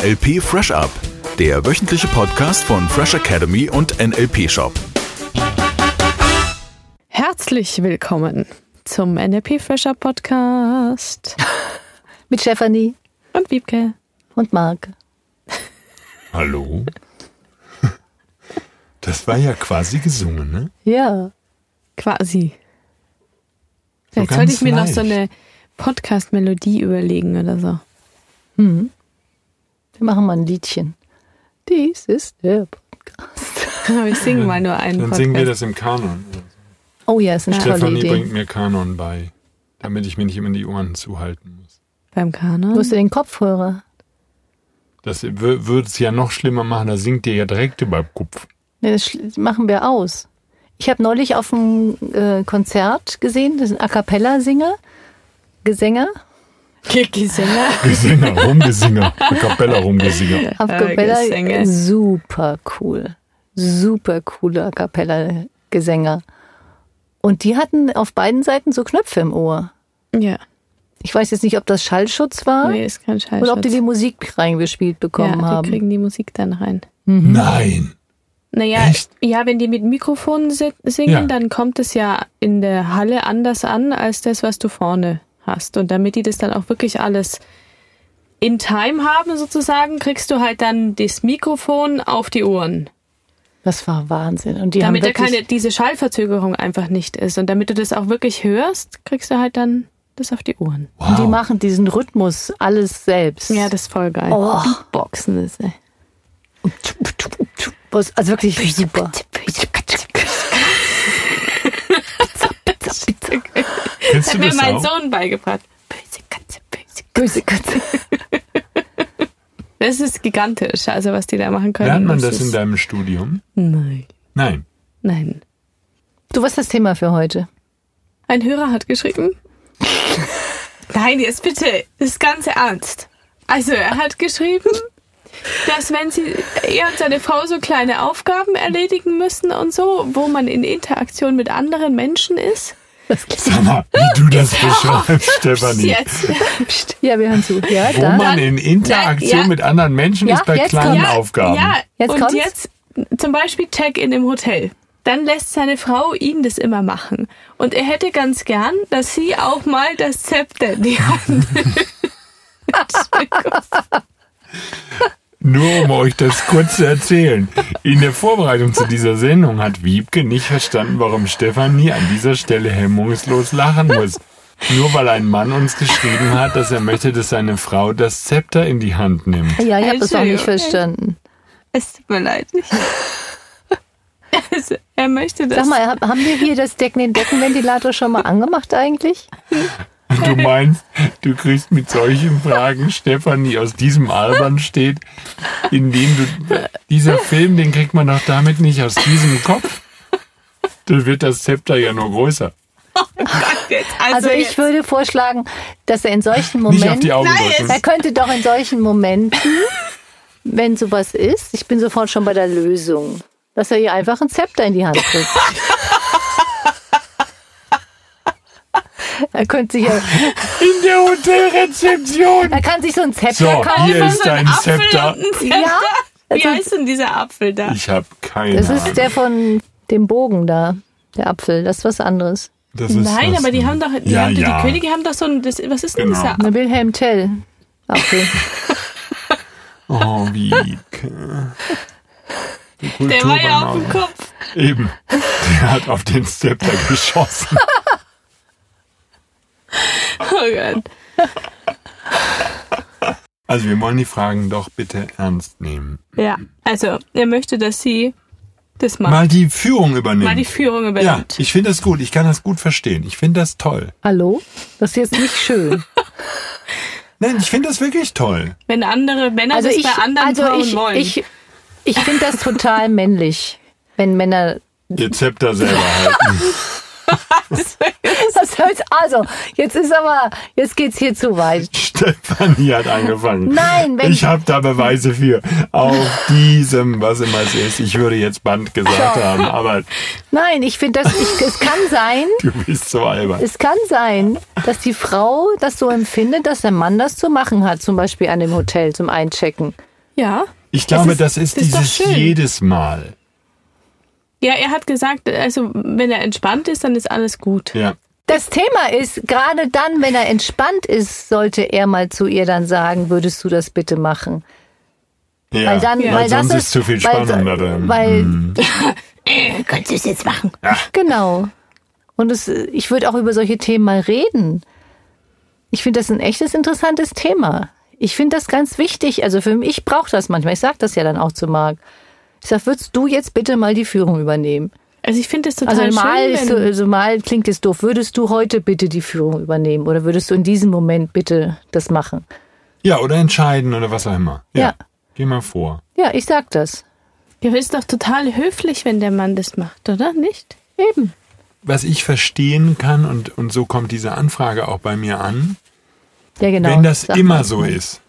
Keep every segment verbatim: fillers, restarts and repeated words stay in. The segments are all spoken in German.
L P Fresh Up, der wöchentliche Podcast von Fresh Academy und N L P Shop. Herzlich willkommen zum N L P Fresh Up Podcast. Mit Stefanie. Und Wiebke. Und Marc. Hallo. Das war ja quasi gesungen, ne? Ja. Quasi. So Vielleicht sollte ich mir leicht. noch so eine Podcast-Melodie überlegen oder so. Hm. Wir machen mal ein Liedchen. Dies ist der Podcast. Aber ich singe mal nur einen Dann Podcast. singen wir das im Kanon. Oh ja, ist eine tolle Stefanie Idee. bringt mir Kanon bei, damit ich mir nicht immer die Ohren zuhalten muss. Beim Kanon? Wo hast du den Kopfhörer? Das würde es ja noch schlimmer machen, da singt ihr ja direkt über den Kopf. Nee, das sch- machen wir aus. Ich habe neulich auf einem äh, Konzert gesehen, das sind A Cappella-Singer, Gesänger, Gesänger. Gesinger, Rumgesinger, A Cappella Rumgesinger. A Cappella, Gesänge. super cool, super coole A Cappella-Gesänger. Und die hatten auf beiden Seiten so Knöpfe im Ohr. Ja. Ich weiß jetzt nicht, ob das Schallschutz war Nee, ist kein Scheiß. oder ob die die Musik reingespielt bekommen ja, die haben. kriegen die Musik dann rein. Nein. Naja, Echt? ja, wenn die mit Mikrofonen si- singen, Ja. dann kommt es ja in der Halle anders an, als das, was du vorne hast. Und damit die das dann auch wirklich alles in Time haben, sozusagen, kriegst du halt dann das Mikrofon auf die Ohren. Das war Wahnsinn. Und die damit haben da wirklich, keine, diese Schallverzögerung einfach nicht ist. Und damit du das auch wirklich hörst, kriegst du halt dann das auf die Ohren. und die Wow. machen diesen Rhythmus alles selbst. Ja, das ist voll geil. Oh. Beatboxen ist, ey. Was- Also wirklich super. Kennst Hat du mir das mein auch? Sohn beigebracht. Böse Katze, böse Böse Katze. Das ist gigantisch, also was die da machen können. Lernt man das ist- in deinem Studium? Nein. Nein. Nein. Du, was ist das Thema für heute? Ein Hörer hat geschrieben. Nein, jetzt bitte, das ist ganz ernst. Also er hat geschrieben, dass wenn sie er und seine Frau so kleine Aufgaben erledigen müssen und so, wo man in Interaktion mit anderen Menschen ist. Sag mal, wie du das beschreibst, Stefanie. Jetzt. Psst. Ja, wir hören zu. Ja, Wo dann. man in Interaktion Ja. mit anderen Menschen Ja, ist bei jetzt kleinen kommt- Aufgaben. Ja, Jetzt und kommt's. jetzt zum Beispiel Check-in im Hotel. Dann lässt seine Frau ihn das immer machen. Und er hätte ganz gern, dass sie auch mal das Zepter in die Hand nimmt. Nur um euch das kurz zu erzählen. In der Vorbereitung zu dieser Sendung hat Wiebke nicht verstanden, warum Stefanie an dieser Stelle hemmungslos lachen muss. Nur weil ein Mann uns geschrieben hat, dass er möchte, dass seine Frau das Zepter in die Hand nimmt. Ja, ich habe das auch nicht Entschuldigung. verstanden. Es tut mir leid. Also, er möchte das. Sag mal, hab- haben wir hier das Decken, den Deckenventilator schon mal angemacht eigentlich? Du meinst, du kriegst mit solchen Fragen Stefanie aus diesem Albern steht, in dem du, dieser Film, den kriegt man doch damit nicht aus diesem Kopf. Dann wird das Zepter ja nur größer. Jetzt, Also ich jetzt. würde vorschlagen, dass er in solchen Nicht auf die Momenten, Augen Nein, drücken. er könnte doch in solchen Momenten, wenn sowas ist, ich bin sofort schon bei der Lösung, dass er ihr einfach ein Zepter in die Hand drückt. Er könnte sich ja, In der Hotelrezeption. er kann sich so ein Zepter So, kaufen. hier ist So ein dein Apfel Zepter. und ein Zepter. Ja, Wie also- heißt denn dieser Apfel da? Ich habe keine Das Ahnung. ist der von dem Bogen da, der Apfel. Das ist was anderes. Das ist Nein, was aber die denn? haben doch, die, Ja, haben, ja. die Könige haben doch so ein, das, was ist denn Genau. dieser Apfel? Eine Wilhelm Tell Apfel. Oh, Wiebke. Die Der war ja auf dem Kulturbanause. Kopf. Eben. Der hat auf den Zepter geschossen. Oh Gott. Also wir wollen die Fragen doch bitte ernst nehmen. Ja, also er möchte, dass sie das macht. Mal die Führung übernehmen. Mal die Führung ja, übernimmt. ich finde das gut. Ich kann das gut verstehen. Ich finde das toll. Hallo? Das ist jetzt nicht schön. Nein, ich finde das wirklich toll. Wenn andere Männer Also das ich, bei anderen also Frauen ich, wollen. ich, ich finde das total männlich, wenn Männer. Ihr Zepter selber halten. Das heißt, also, jetzt ist aber, jetzt geht's hier zu weit. Stefanie hat angefangen. Nein, wenn- Ich habe da Beweise für. Auf diesem, was immer es ist. Ich würde jetzt Band gesagt So. haben, aber Nein, ich finde, das, ich, es kann sein, du bist so albern. es kann sein, dass die Frau das so empfindet, dass der Mann das zu machen hat, zum Beispiel an dem Hotel zum Einchecken. Ja. Ich glaube, ist, das ist das ist dieses doch schön. jedes Mal. Ja, er hat gesagt, also wenn er entspannt ist, dann ist alles gut. Ja. Das Thema ist, gerade dann, wenn er entspannt ist, sollte er mal zu ihr dann sagen, würdest du das bitte machen? Ja, Weil dann, Ja. weil das sonst ist, ist zu viel weil- Spannung da drin. Weil, Hm. Könntest du es jetzt machen? Genau. Und es, ich würde auch über solche Themen mal reden. Ich finde das ein echtes, interessantes Thema. Ich finde das ganz wichtig. Also für mich, ich brauche das manchmal. Ich sage das ja dann auch zu Marc. Ich sage, würdest du jetzt bitte mal die Führung übernehmen? Also ich finde es total Also mal, schön, ist wenn, so, also mal klingt es doof. Würdest du heute bitte die Führung übernehmen? Oder würdest du in diesem Moment bitte das machen? Ja, oder entscheiden oder was auch immer. Ja. Ja. Geh mal vor. Ja, ich sag das. ja, ist doch total höflich, wenn der Mann das macht, oder nicht? Eben. Was ich verstehen kann, und, und so kommt diese Anfrage auch bei mir an, Ja, genau. wenn das Sag immer mal. so ist,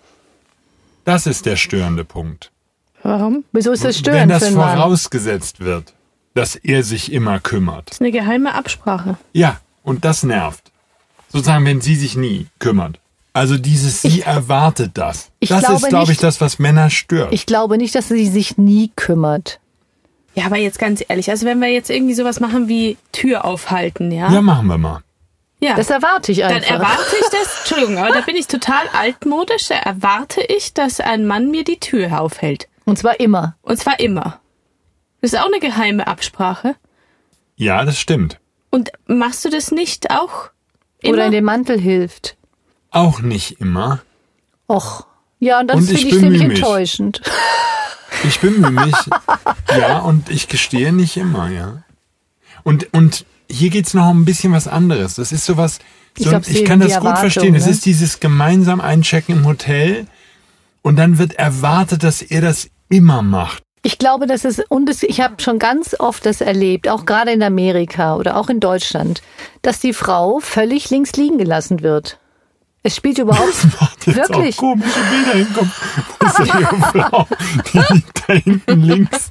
das ist der störende Punkt. Warum? Wieso ist das störend Wenn das für einen Mann? vorausgesetzt wird, dass er sich immer kümmert. Das ist eine geheime Absprache. Ja, und das nervt. Sozusagen, wenn sie sich nie kümmert. Also dieses, sie erwartet das. ich Das glaube ist, glaube ich, nicht- das, was Männer stört. Ich glaube nicht, dass sie sich nie kümmert. Ja, aber jetzt ganz ehrlich, also wenn wir jetzt irgendwie sowas machen wie Tür aufhalten, ja? ja, machen wir mal. ja. Das erwarte ich Dann einfach. erwarte ich das, Entschuldigung, aber da bin ich total altmodisch, da erwarte ich, dass ein Mann mir die Tür aufhält. Und zwar immer. Und zwar immer. Das ist auch eine geheime Absprache. Ja, das stimmt. Und machst du das nicht auch immer? Oder in den Mantel hilft. Auch nicht immer. Och. Ja, und das Und finde ich ich ziemlich bemühe mich. enttäuschend. Ich bemühe mich. Ja, und ich gestehe nicht immer, ja. Und, und hier geht's noch um ein bisschen was anderes. Das ist sowas, Ich so, glaub, ich sie kann die das gut Erwartung, verstehen. Es ne? ist dieses gemeinsam Einchecken im Hotel und dann wird erwartet, dass er das immer macht. Ich glaube, dass es, und es, ich habe schon ganz oft das erlebt, auch gerade in Amerika oder auch in Deutschland, dass die Frau völlig links liegen gelassen wird. Es spielt überhaupt Jetzt wirklich. auch komische Bilder im Kopf. Das ist ihre Frau, die liegt da hinten links.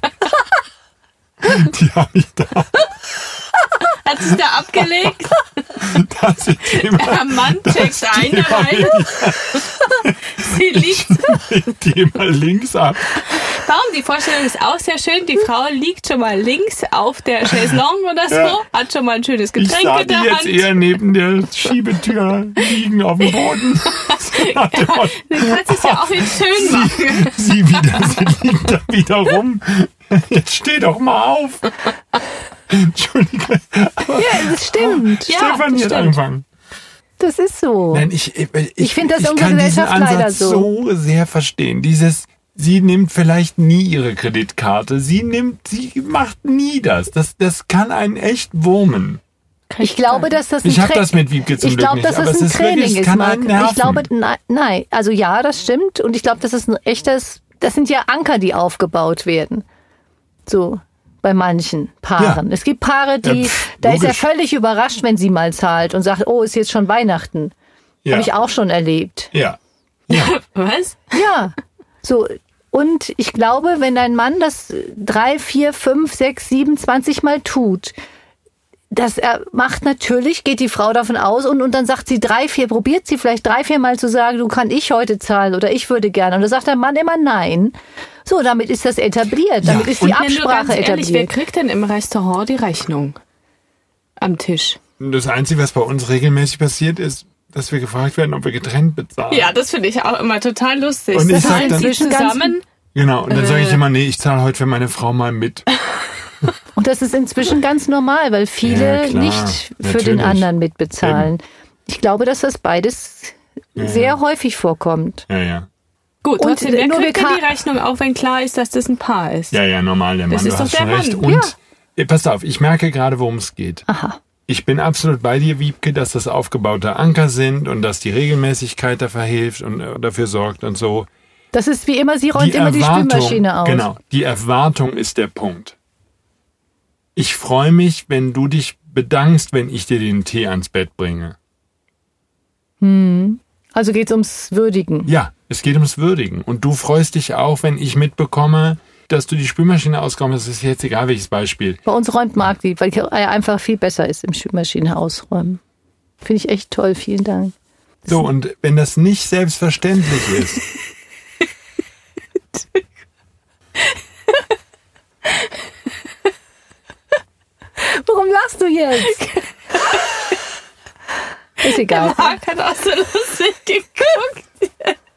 Die habe ich da. Hat sich da abgelegt? Da sitzt Der jemand, Mann checkt ein, rein. Sie liegt. legt die immer links ab. Warum? Die Vorstellung ist auch sehr schön. Die Frau liegt schon mal links auf der Chaiselongue oder so, Ja. hat schon mal ein schönes Ich Getränk sah in die der jetzt Hand. eher neben der Schiebetür liegen auf dem Boden. Nach dem Motto, Du kannst es ja auch jetzt schön machen. sie wieder, sie liegt da wieder rum. Jetzt steh doch mal auf. Entschuldige. Aber Ja, das stimmt. Ja, Stefanie das hat stimmt. angefangen. Das ist so. Nein, ich, ich, ich, Ich finde das in ich unserer kann diesen Gesellschaft leider Ansatz so. so sehr verstehen. Dieses, sie nimmt vielleicht nie ihre Kreditkarte. Sie nimmt, sie macht nie das. Das, das kann einen echt wurmen. Ich glaube, dass das ein Ich habe Tra- das mit Wiebke zum Ich Glück glaube, nicht, dass aber das es ein ist wirklich, Training es ist, kann Marc. einen nerven. Ich glaube, nein, nein, also ja, das stimmt. Und ich glaube, das ist ein echtes, das sind ja Anker, die aufgebaut werden. So, bei manchen Paaren. Ja. Es gibt Paare, die, Ja, pff, da ist er logisch. völlig überrascht, wenn sie mal zahlt und sagt, oh, ist jetzt schon Weihnachten. ja. Habe ich auch schon erlebt. Ja. Was? Ja, so. Und ich glaube, wenn ein Mann das drei, vier, fünf, sechs, sieben, zwanzig Mal tut, das er macht natürlich, geht die Frau davon aus und, und dann sagt sie drei, vier, probiert sie vielleicht drei, vier Mal zu sagen, du kann ich heute zahlen oder ich würde gerne. Und dann sagt der Mann immer nein. So, damit ist das etabliert, damit ist die und- Ja, nur Absprache ganz ehrlich, wer etabliert. kriegt denn im Restaurant die Rechnung? Am Tisch. Das Einzige, was bei uns regelmäßig passiert, ist, dass wir gefragt werden, ob wir getrennt bezahlen. Ja, das finde ich auch immer total lustig. Und ich Das sag heißt, dann- sie zusammen. Genau, und dann sage ich Äh. immer, nee, ich zahle heute für meine Frau mal mit. Und das ist inzwischen ganz normal, weil viele Ja, klar, nicht für natürlich. den anderen mitbezahlen. Ich glaube, dass das beides Ja, sehr ja. häufig vorkommt. Ja, ja. Gut, Und trotzdem, wer nur kriegt wir denn ka- die Rechnung, auch wenn klar ist, dass das ein Paar ist? Ja, ja, normal, der Mann, Das du ist doch hast der schon recht. Mann. Und, Ja. äh, pass auf, ich merke gerade, worum es geht. Aha. Ich bin absolut bei dir, Wiebke, dass das aufgebaute Anker sind und dass die Regelmäßigkeit dafür hilft und äh, dafür sorgt und so. Das ist wie immer, sie räumt immer die Spülmaschine aus. Genau, die Erwartung ist der Punkt. Ich freue mich, wenn du dich bedankst, wenn ich dir den Tee ans Bett bringe. Also geht's ums Würdigen. Ja, es geht ums Würdigen. Und du freust dich auch, wenn ich mitbekomme, dass du die Spülmaschine ausräumst. Das ist jetzt egal, welches Beispiel. Bei uns räumt Marc die, weil er einfach viel besser ist im Spülmaschine ausräumen. Finde ich echt toll, vielen Dank. So, und wenn das nicht selbstverständlich ist, Warum lachst du jetzt? Ist egal. Der Marc hat auch so lustig geguckt.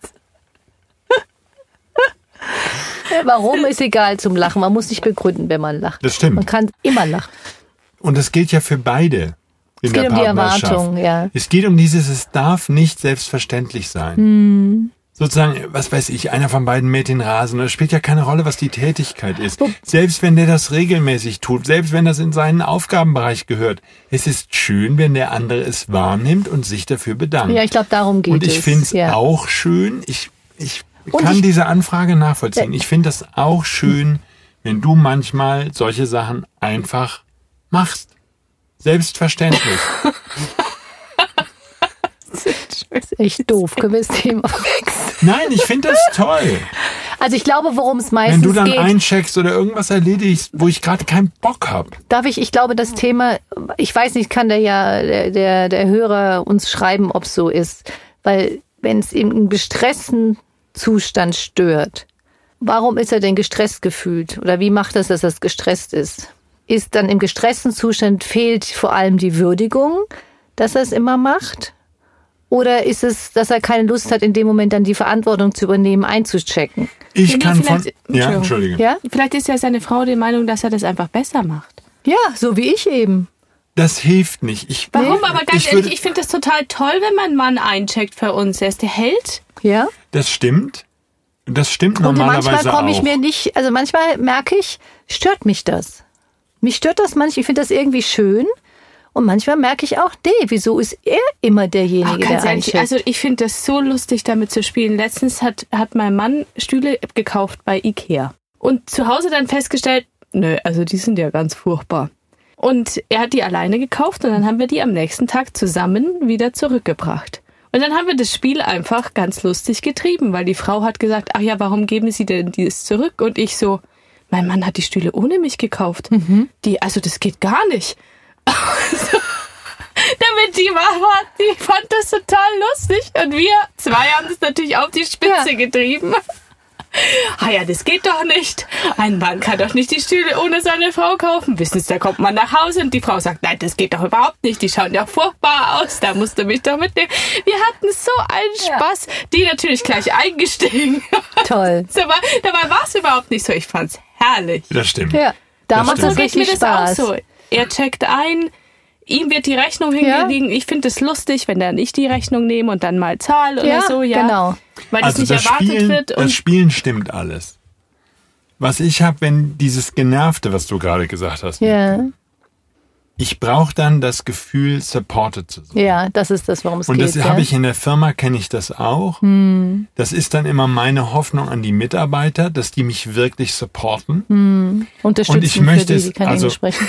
Warum ist egal zum Lachen? Man muss nicht begründen, wenn man lacht. Das stimmt. Man kann immer lachen. Und das gilt ja für beide in Es der geht um die Partnerschaft. Erwartung, ja. Es geht um dieses, es darf nicht selbstverständlich sein. Hm. Sozusagen, was weiß ich, einer von beiden mäht den Rasen. Es spielt ja keine Rolle, was die Tätigkeit ist. Selbst wenn der das regelmäßig tut, selbst wenn das in seinen Aufgabenbereich gehört. Es ist schön, wenn der andere es wahrnimmt und sich dafür bedankt. Ja, ich glaube, darum geht es. Und ich finde es ja. auch schön, ich, ich Und kann ich- diese Anfrage nachvollziehen. Ich finde das auch schön, wenn du manchmal solche Sachen einfach machst. Selbstverständlich. Das ist echt doof. Können wir das Thema wechseln? Nein, ich finde das toll. Also ich glaube, worum es Wenn meistens du dann geht, eincheckst oder irgendwas erledigst, wo ich gerade keinen Bock habe. darf ich, ich glaube, das Thema, ich weiß nicht, kann der ja, der, der, der Hörer uns schreiben, ob es so ist. Weil wenn es ihm im gestressten Zustand stört, warum ist er denn gestresst gefühlt? Oder wie macht das, dass er gestresst ist? Ist dann im gestressten Zustand fehlt vor allem die Würdigung, dass er es immer macht? Oder ist es, dass er keine Lust hat, in dem Moment dann die Verantwortung zu übernehmen, einzuchecken? Ich Nee, kann von... vielleicht- Ja, Entschuldigung. Entschuldige. Ja? Vielleicht ist ja seine Frau der Meinung, dass er das einfach besser macht. Ja, so wie ich eben. Das hilft nicht. Ich, Warum? Aber ganz ich ehrlich, würde- ich finde das total toll, wenn mein Mann eincheckt für uns. Er ist der Held. Ja? Das stimmt. Das stimmt Und normalerweise manchmal komme ich auch. mir nicht, also manchmal merke ich, stört mich das. Mich stört das manchmal, ich finde das irgendwie schön. Und manchmal merke ich auch, nee, wieso ist er immer derjenige, Ach, ganz der ehrlich, eincheckt? also ich finde das so lustig, damit zu spielen. Letztens hat, hat mein Mann Stühle gekauft bei Ikea. Und zu Hause dann festgestellt, nö, also die sind ja ganz furchtbar. Und er hat die alleine gekauft und dann haben wir die am nächsten Tag zusammen wieder zurückgebracht. Und dann haben wir das Spiel einfach ganz lustig getrieben, weil die Frau hat gesagt, ach ja, warum geben Sie denn dieses zurück? Und ich so, mein Mann hat die Stühle ohne mich gekauft. Die, also das geht gar nicht. Also, damit die war, die fand das total lustig und wir zwei haben das natürlich auf die Spitze Ja. getrieben. Ah ja, das geht doch nicht. Ein Mann kann doch nicht die Stühle ohne seine Frau kaufen. Wissen Sie, da kommt man nach Hause und die Frau sagt, nein, das geht doch überhaupt nicht. Die schauen ja furchtbar aus. Da musst du mich doch mitnehmen. Wir hatten so einen Ja. Spaß. Die natürlich gleich eingestiegen. Toll. Dabei, dabei war es überhaupt nicht so. Ich fand's herrlich. Das stimmt. Ja, da Das macht stimmt. das So geht mir richtig das Spaß. auch so. Er checkt ein, ihm wird die Rechnung Ja. hingelegen. Ich finde es lustig, wenn er nicht die Rechnung nehme und dann mal zahl oder Ja, so, ja. genau. Weil das Also nicht das erwartet Spielen, wird. das Und Spielen stimmt alles. Was ich habe, wenn dieses Genervte, was du gerade gesagt hast, Ja, ich brauche dann das Gefühl, supported zu sein. ja, das ist das, worum es Und geht. das ja. habe ich in der Firma, kenne ich das auch. Das ist dann immer meine Hoffnung an die Mitarbeiter, dass die mich wirklich supporten. Unterstützen und ich möchte für die, es- die kein also- Englisch sprechen.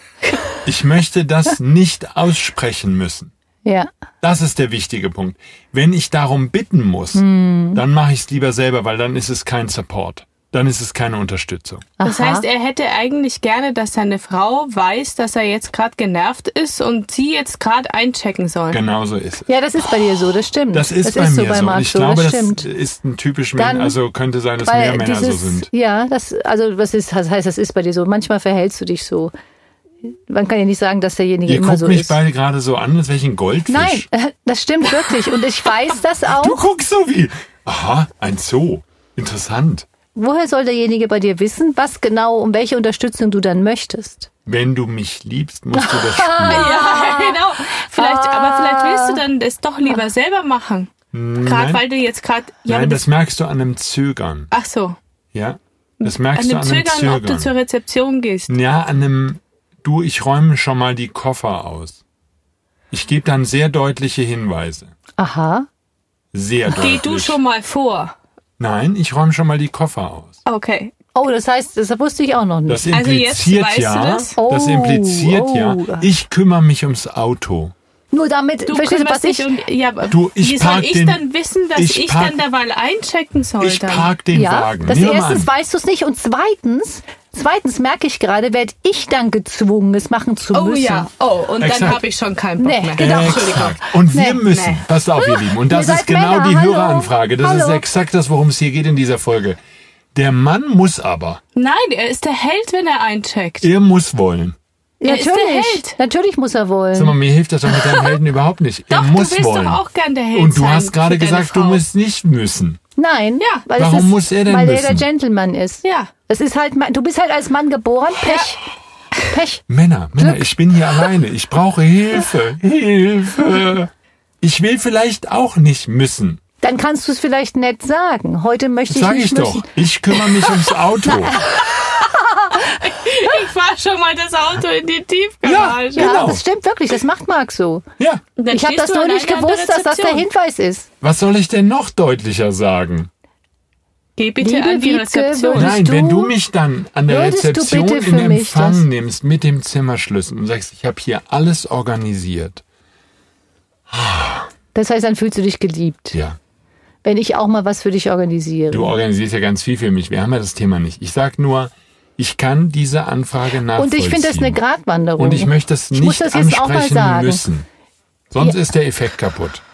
Ich möchte das nicht aussprechen müssen. Ja, Das ist der wichtige Punkt. Wenn ich darum bitten muss, dann mache ich es lieber selber, weil dann ist es kein Support. Dann ist es keine Unterstützung. das aha. heißt, er hätte eigentlich gerne, dass seine Frau weiß, dass er jetzt gerade genervt ist und sie jetzt gerade einchecken soll. Genauso ist es. Ja, das ist bei dir so, das stimmt. Das ist bei so mir bei so. Marc Und ich so, glaube, das das stimmt. ist ein typisch Dann- Männer, also könnte sein, dass Weil mehr Männer dieses, so sind. Ja, das, also was ist, das heißt, das ist bei dir so. Manchmal verhältst du dich so. Man kann ja nicht sagen, dass derjenige Ihr immer guckt so mich ist. beide gerade so an, als wäre ich ein Goldfisch. Nein, äh, das stimmt wirklich. Und ich weiß das Du auch. guckst so wie... Aha, ein Zoo. Interessant. Woher soll derjenige bei dir wissen, was genau, um welche Unterstützung du dann möchtest? Wenn du mich liebst, musst du das spielen. Ja, genau. Vielleicht, Ah. aber vielleicht willst du dann das doch lieber selber machen. Gerade Nein. weil du jetzt gerade. Ja, Nein, aber das merkst du an einem Zögern. ach so. Ja? Das merkst An du dem an einem Zögern, Zögern. ob du zur Rezeption gehst. Ja, an einem, du, ich räume schon mal die Koffer aus. Ich gebe dann sehr deutliche Hinweise. Aha. Sehr Geh deutlich. du schon mal vor. Nein, ich räume schon mal die Koffer aus. Okay. Oh, das heißt, das wusste ich auch noch nicht. Das Also jetzt impliziert weißt du ja, das? das Oh, impliziert oh. ja, ich kümmere mich ums Auto. Nur damit, Du verstehst du, was kümmerst dich ich... um, ja, aber Du, ich wie soll park ich den- dann wissen, dass ich ich, park- dann dabei einchecken soll? Ich dann? park den Ja, Wagen. das Nehmen wir mal erstens an. weißt du es nicht und zweitens, zweitens merke ich gerade, werde ich dann gezwungen, es machen zu Oh müssen. ja, oh, und Exakt. dann habe ich schon keinen Bock Nee, mehr. genau. Entschuldigung. Exakt. Und wir Nee. müssen, Nee. passt auf, ihr Lieben, und das Ihr ist seid genau Männer, die hallo. Höreranfrage. Das ist Hallo. exakt das, worum es hier geht in dieser Folge. Der Mann muss aber. Nein, er ist der Held, wenn er eincheckt. Er muss wollen. Er ist der Natürlich, Held. natürlich muss er wollen. Sag mal, mir hilft das doch mit deinem Helden überhaupt nicht. Er Doch, muss du willst wollen. doch auch gern der Held Und du sein hast gerade für deine gesagt, du Frau. musst nicht müssen. Nein, Ja. weil Warum es ist, muss er denn weil er müssen? der Gentleman ist. Ja. Es ist halt, du bist halt als Mann geboren, Pech. Pech. Männer, Männer, ich bin hier alleine. Ich brauche Hilfe. Hilfe. Ich will vielleicht auch nicht müssen. Dann kannst du es vielleicht nett sagen. Heute möchte ich Sag nicht ich doch. müssen. Ich kümmere mich ums Auto. Ich fahr schon mal das Auto in die Tiefgarage. Ja, Genau. das stimmt wirklich. Das macht Marc so. Ja. Und dann Ich habe stehst das du nur nicht alleine an der gewusst, dass das der Rezeption. Hinweis ist. Was soll ich denn noch deutlicher sagen? Geh bitte Liebe an die Wiebke, Rezeption. würdest Nein, du- wenn du mich dann an der würdest du Rezeption bitte in für mich Empfang das- nimmst mit dem Zimmerschlüssel und sagst, ich habe hier alles organisiert. Das heißt, dann fühlst du dich geliebt. Ja, Wenn ich auch mal was für dich organisiere. du organisierst ja ganz viel für mich. Wir haben ja das Thema nicht. Ich sag nur, ich kann diese Anfrage Und nachvollziehen. ich finde das eine Gratwanderung. Und ich möchte das Ich muss nicht das jetzt auch mal ansprechen sagen. müssen. Sonst Ja. ist der Effekt kaputt.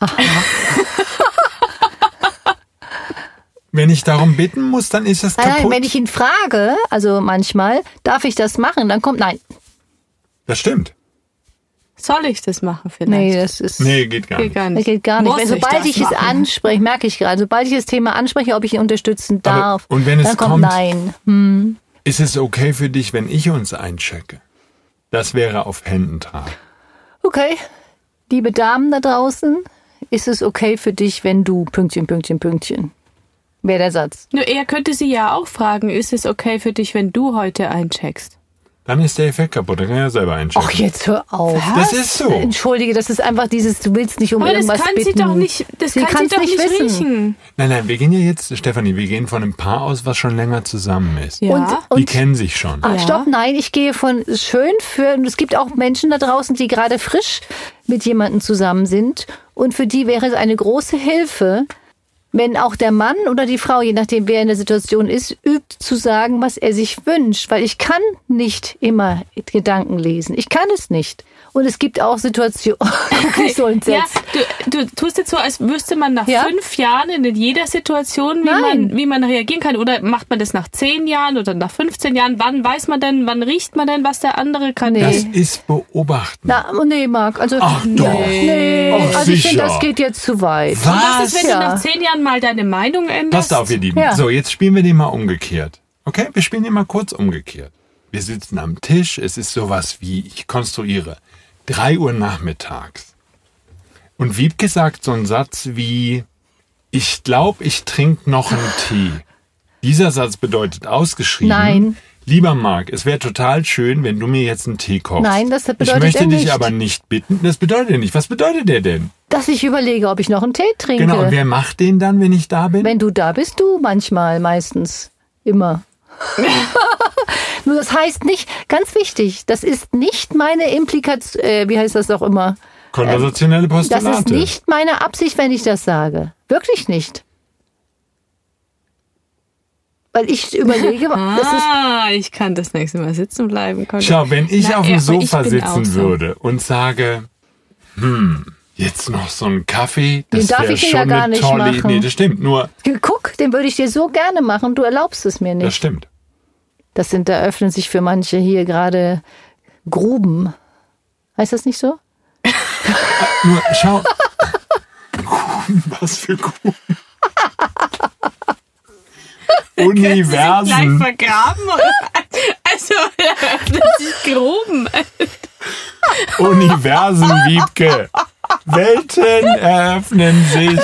Wenn ich darum bitten muss, dann ist das Nein, kaputt. nein, wenn ich ihn frage, also manchmal, darf ich das machen? Dann kommt, nein. Das stimmt. Soll ich das machen vielleicht? Nee, das ist. Nee, geht gar Geht nicht. gar Das nicht. geht gar nicht. Muss Wenn, sobald das ich, es machen? anspreche, merke ich gerade, sobald ich das Thema anspreche, ob ich ihn unterstützen Aber- darf, und wenn es dann kommt, kommt- nein. Hm. Ist es okay für dich, wenn ich uns einchecke? Das wäre auf Händentag. Okay, liebe Damen da draußen, ist es okay für dich, wenn du Pünktchen, Pünktchen, Pünktchen? Wäre der Satz. Nur er könnte sie ja auch fragen, ist es okay für dich, wenn du heute eincheckst? Dann ist der Effekt kaputt, dann kann er selber einchecken. Ach, jetzt hör auf. Das ist so. Entschuldige, das ist einfach dieses, du willst nicht um Aber das irgendwas kann bitten. sie doch nicht, das Sie kann sie kann's doch nicht, wissen. riechen. Nein, nein, wir gehen ja jetzt, Stefanie, wir gehen von einem Paar aus, was schon länger zusammen ist. Ja. Und, Die und kennen sich schon. Ah, Ja. stopp, nein, ich gehe von schön für, und es gibt auch Menschen da draußen, die gerade frisch mit jemandem zusammen sind und für die wäre es eine große Hilfe, wenn auch der Mann oder die Frau, je nachdem wer in der Situation ist, übt zu sagen, was er sich wünscht, weil ich kann nicht immer Gedanken lesen. Ich kann es nicht. Und es gibt auch Situationen, guck mich so Ja, entsetzt. du, du tust jetzt so, als wüsste man nach Ja? fünf Jahren in jeder Situation, wie Nein. man, wie man reagieren kann. Oder macht man das nach zehn Jahren oder nach fünfzehn Jahren? Wann weiß man denn, wann riecht man denn, was der andere kann? Nee. Das ist beobachten. Na, nee, Marc, also, Ach doch. nee, Ach, also ich sicher. finde, das geht jetzt zu weit. Was? Was ist, wenn Ja. du nach zehn Jahren mal deine Meinung änderst? Passt auf, ihr Lieben. Ja. So, jetzt spielen wir den mal umgekehrt. Okay, wir spielen den mal kurz umgekehrt. Wir sitzen am Tisch, es ist sowas wie, ich konstruiere, drei Uhr nachmittags. Und Wiebke sagt so einen Satz wie, ich glaube, ich trinke noch einen Tee. Dieser Satz bedeutet ausgeschrieben, Nein. lieber Marc, es wäre total schön, wenn du mir jetzt einen Tee kochst. Nein, das bedeutet Ich möchte er dich nicht. aber nicht bitten. Das bedeutet er nicht. Was bedeutet der denn? Dass ich überlege, ob ich noch einen Tee trinke. Genau, und wer macht den dann, wenn ich da bin? Wenn du da bist, du manchmal, meistens, immer. Nur das heißt nicht, ganz wichtig, das ist nicht meine Implikation, äh, wie heißt das auch immer? Konversationelle Das Postulate. ist nicht meine Absicht, wenn ich das sage. Wirklich nicht. Weil ich überlege, das ist, Ah, ich kann das nächste Mal sitzen bleiben. Conny. Schau, wenn ich Na, auf ja, dem aber ich Sofa bin auch sitzen so. würde und sage, hm, jetzt noch so ein Kaffee, das Den darf wäre ich dir schon ja gar eine nicht tolle machen. Idee. Nee, das stimmt, nur, guck, den würde ich dir so gerne machen, du erlaubst es mir das nicht. stimmt. Das sind, da öffnen sich für manche hier gerade Gruben. Heißt das nicht so? Nur, schau. Was für Kuchen. Gleich Universen. vergraben? Oder? Also, er öffnet sich Gruben. Universen, Wiebke. Welten eröffnen sich.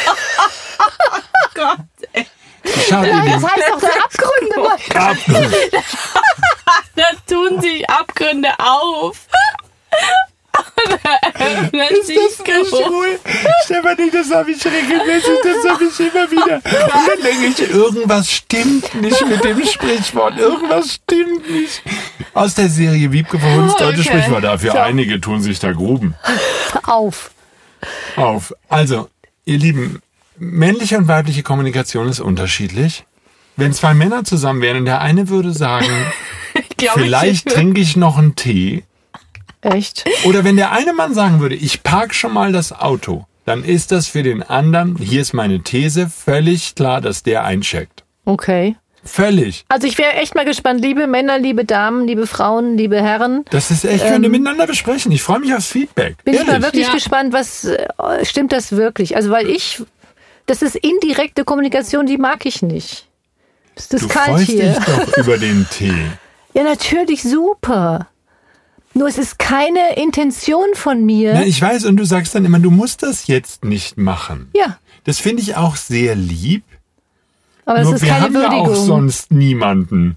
Gott, ey. Schau, ihr Nein, das Lieben. heißt doch der Abgründe. Mann. Abgrund. Da tun sich Abgründe auf. Und da öffnen sich Ist das nicht Gruben. schwul? Stefanie, das habe ich regelmäßig, das habe ich immer wieder. Und dann denke ich, irgendwas stimmt nicht mit dem Sprichwort. Irgendwas stimmt nicht. Aus der Serie Wiebke verhunzt deutsche Okay. Sprichwörter. Für einige tun sich da Gruben Auf. auf. Also, ihr Lieben, männliche und weibliche Kommunikation ist unterschiedlich. Wenn zwei Männer zusammen wären und der eine würde sagen, Ich glaube, vielleicht ich, trinke ich noch einen Tee. Echt? Oder wenn der eine Mann sagen würde, ich park schon mal das Auto, dann ist das für den anderen, hier ist meine These, völlig klar, dass der eincheckt. Okay. Völlig. Also ich wäre echt mal gespannt, liebe Männer, liebe Damen, liebe Frauen, liebe Herren. Das ist echt, ähm, könnt ihr miteinander besprechen. Ich freue mich aufs Feedback. Bin Ehrlich. ich mal wirklich Ja. gespannt, was äh, stimmt das wirklich? Also weil ich, das ist indirekte Kommunikation, die mag ich nicht. Es ist Du kalt freust hier. dich doch über den Tee. Ja, natürlich super. Nur es ist keine Intention von mir. Na, ich weiß, und du sagst dann immer, du musst das jetzt nicht machen. Ja, Das finde ich auch sehr lieb. aber es Nur ist wir keine haben ja Würdigung. auch sonst niemanden.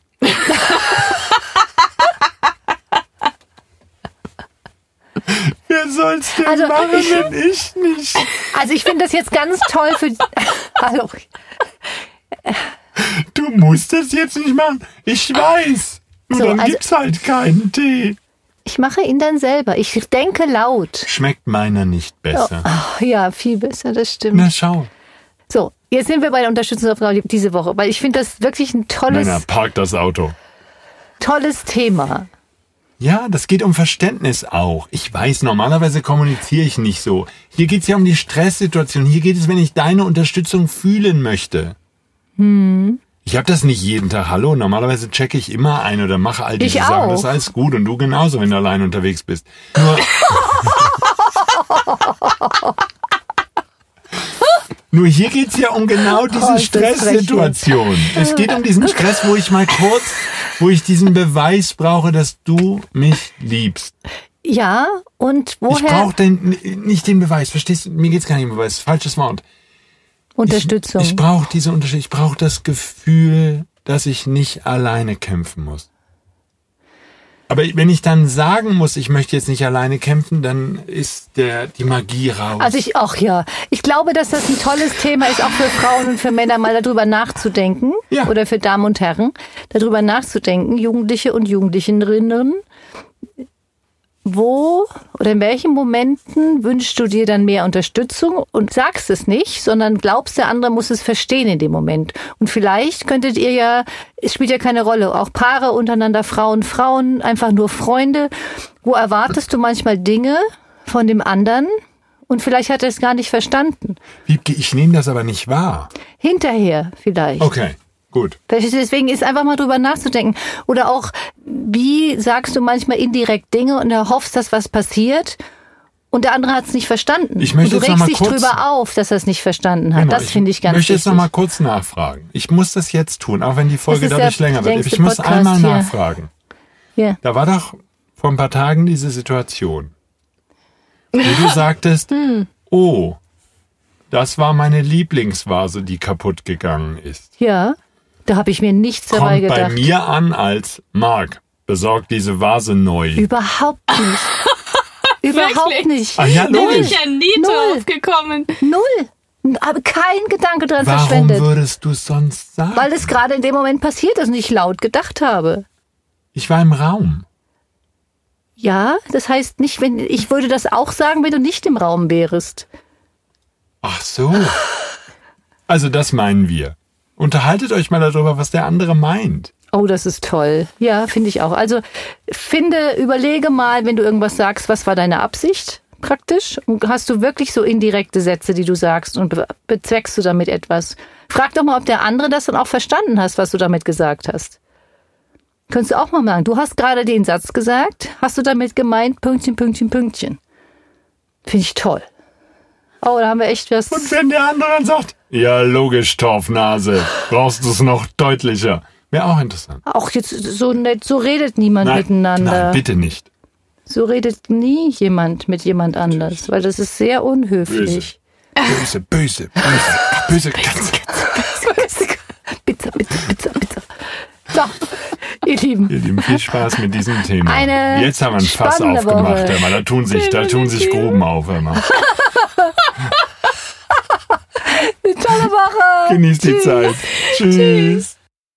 Wer soll's denn Also, machen, ich- wenn ich nicht? Also ich finde das jetzt ganz toll für... Hallo. Du musst das jetzt nicht machen. Ich weiß. Nur So, dann also- gibt's halt keinen Tee. Ich mache ihn dann selber. Ich denke laut. Schmeckt meiner nicht besser. Ach, ja, viel besser, das stimmt. Na schau. So, jetzt sind wir bei der Unterstützungsaufgabe diese Woche, weil ich finde das wirklich ein tolles, Männer, park das Auto. tolles Thema. Ja, das geht um Verständnis auch. Ich weiß, normalerweise kommuniziere ich nicht so. Hier geht's ja um die Stresssituation. Hier geht es, wenn ich deine Unterstützung fühlen möchte. Hm. Ich habe das nicht jeden Tag. Hallo, normalerweise checke ich immer ein oder mache all diese Ich Sachen. auch. Das ist alles gut und du genauso, wenn du allein unterwegs bist. Nur, Nur hier geht's ja um genau diese Oh, ist das Stresssituation. Es geht um diesen Stress, wo ich mal kurz, wo ich diesen Beweis brauche, dass du mich liebst. Ja, und Ich woher brauche den, nicht den Beweis, verstehst du? Mir geht's gar nicht um Beweis, falsches Wort. Unterstützung? Ich, ich brauche diese Unterstützung. Ich brauche das Gefühl, dass ich nicht alleine kämpfen muss. Aber wenn ich dann sagen muss, ich möchte jetzt nicht alleine kämpfen, dann ist der, die Magie raus. Also ich auch, ja. Ich glaube, dass das ein tolles Thema ist, auch für Frauen und für Männer mal darüber nachzudenken. Ja. Oder für Damen und Herren, darüber nachzudenken, Jugendliche und Jugendlichenrinnen. Wo oder in welchen Momenten wünschst du dir dann mehr Unterstützung und sagst es nicht, sondern glaubst, der andere muss es verstehen in dem Moment. Und vielleicht könntet ihr ja, es spielt ja keine Rolle, auch Paare untereinander, Frauen, Frauen, einfach nur Freunde. Wo erwartest du manchmal Dinge von dem anderen und vielleicht hat er es gar nicht verstanden. Wiebke, ich nehme das aber nicht wahr. Hinterher vielleicht. Okay, gut. Deswegen ist einfach mal drüber nachzudenken. Oder auch, wie sagst du manchmal indirekt Dinge und erhoffst, dass was passiert und der andere hat es nicht verstanden. Ich möchte und du jetzt noch regst mal dich kurz- drüber auf, dass er es nicht verstanden hat. Genau, das finde ich ganz Ich möchte jetzt wichtig. noch mal kurz nachfragen. Ich muss das jetzt tun, auch wenn die Folge ist dadurch der länger wird. längste Ich muss Podcast einmal hier. nachfragen. Ja. Da war doch vor ein paar Tagen diese Situation, wo du sagtest, Hm. oh, das war meine Lieblingsvase, die kaputt gegangen ist. ja, da habe ich mir nichts dabei Kommt bei gedacht. mir an als Marc, besorgt diese Vase neu. Überhaupt nicht. Überhaupt Wirklich? nicht. Ah ja, Da bin logisch. ich ja nie Null. drauf gekommen. Null. Habe kein Gedanke dran Warum verschwendet. würdest du es sonst sagen? Weil es gerade in dem Moment passiert ist und ich laut gedacht habe. Ich war im Raum. Ja, das heißt nicht, wenn ich würde das auch sagen, wenn du nicht im Raum wärst. Ach so. Also das meinen wir. Unterhaltet euch mal darüber, was der andere meint. Oh, das ist toll. Ja, finde ich auch. Also finde, überlege mal, wenn du irgendwas sagst, was war deine Absicht praktisch? Und hast du wirklich so indirekte Sätze, die du sagst und be bezweckst du damit etwas? Frag doch mal, ob der andere das dann auch verstanden hast, was du damit gesagt hast. Könntest du auch mal sagen, du hast gerade den Satz gesagt, hast du damit gemeint, Pünktchen, Pünktchen, Pünktchen. Finde ich toll. Oh, da haben wir echt was. Und wenn der andere dann sagt, ja logisch, Torfnase, brauchst du es noch deutlicher. Wäre auch interessant. Auch jetzt so nett, so redet niemand Nein, miteinander. nein, bitte nicht. So redet nie jemand mit jemand anders, weil das ist sehr unhöflich. Böse, böse, böse, böse Katze. Pizza, Pizza, Pizza, Pizza. So, ihr Lieben, Ihr Lieben, viel Spaß mit diesem Thema. Eine Jetzt haben wir ein Fass spannende aufgemacht, Woche. hör mal. Da tun sich, da tun sich Gruben auf, hör mal. eine tolle Woche. Genießt die Zeit. Tschüss.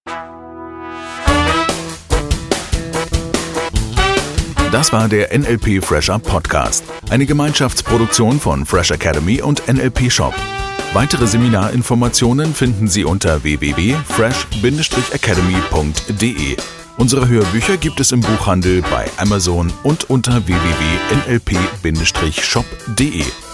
Das war der N L P Fresher Podcast, eine Gemeinschaftsproduktion von Fresh Academy und N L P Shop. Weitere Seminarinformationen finden Sie unter w w w punkt fresh academy punkt d e. Unsere Hörbücher gibt es im Buchhandel, bei Amazon und unter w w w punkt n l p shop punkt d e.